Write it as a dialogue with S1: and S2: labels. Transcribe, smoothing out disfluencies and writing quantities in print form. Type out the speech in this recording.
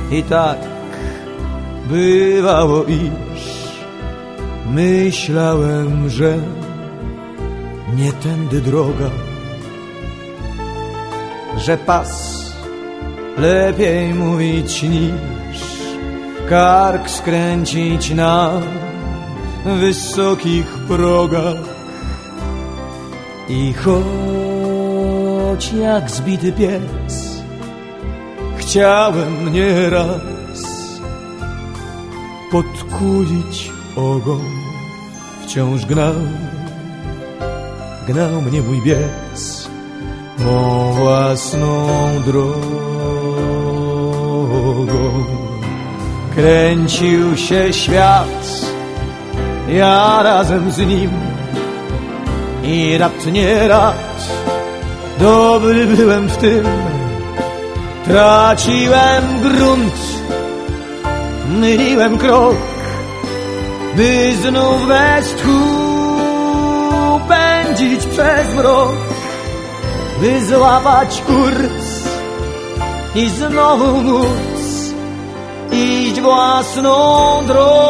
S1: I tak bywało, iż myślałem, że nie tędy droga, że pas lepiej mówić niż kark skręcić na wysokich progach. I choć jak zbity pies chciałem nieraz podkulić ogon, wciąż gnał mnie mój bies mą własną drogą. Kręcił się świat, ja razem z nim i rad nie rad, dobry byłem w tym. Traciłem grunt, myliłem krok, by znów bez tchu pędzić przez mrok, by złapać kurs i znowu móc iść własną drogą.